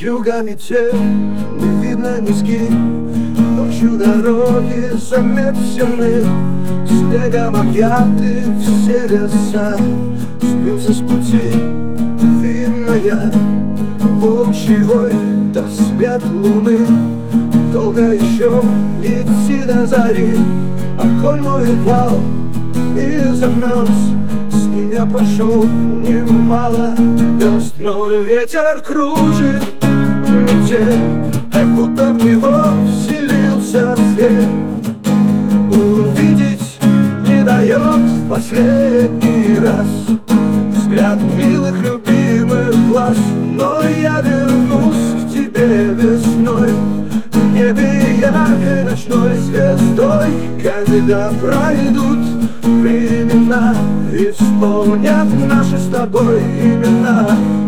Вьюга метель, не видно низги, ночью дороги заметены, снегом объяты все леса. Сбился с пути, видно я, волчьей до свет луны. Долго еще идти до зари, огонь мой упал и замерз. С меня пошел немало звезд, но ветер кружит метель, как будто в него вселился зверь. Увидеть не дает в последний раз взгляд милых любимых глаз. Но я вернусь к тебе весной, в небе яркой ночной звездой. Когда пройдут времена и вспомнят наши с тобой имена.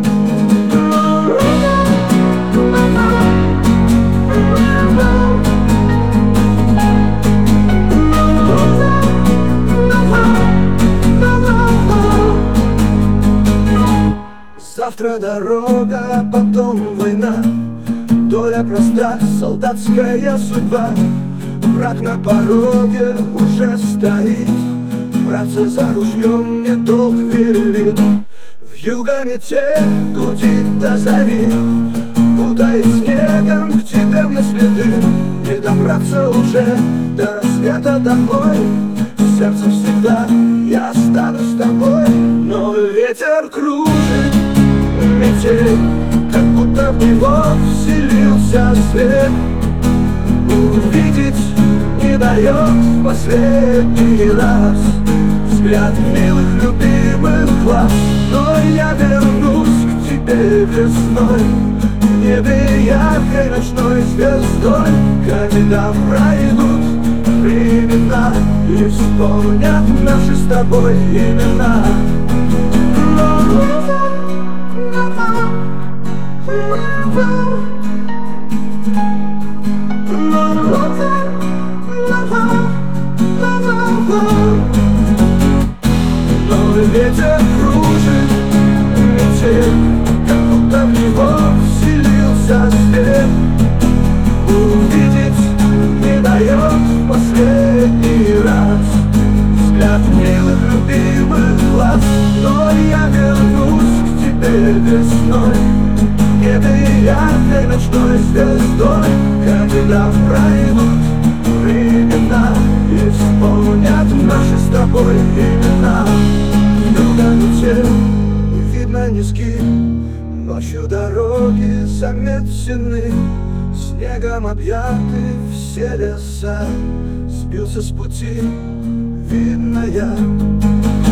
Завтра дорога, потом война, доля проста, солдатская судьба. Враг на пороге уже стоит, браться за ружьем мне долг велит. Вьюга метель гудит до зари, путаясь снегом к тебе мне следы. Не добраться уже до рассвета домой, в сердце всегда я останусь с тобой. Но ветер кружит метель, как будто в него вселился свет. Увидеть не дает в последний раз взгляд милых любимых глаз. Но я вернусь к тебе весной, в небе яркой ночной звездой. Когда пройдут времена и вспомнят наши с тобой имена. Но ветер кружит метель, как будто в него вселился зверь. Увидеть не дает в последний раз взгляд милых любимых глаз. Но я вернусь к тебе весной, в небе яркой ночной звездой. Когда пройдут времена и вспомнят наши с тобой имена. Вьюга метель, не видно низги, ночью дороги заметены, снегом объяты все леса. Сбился с пути, видно я,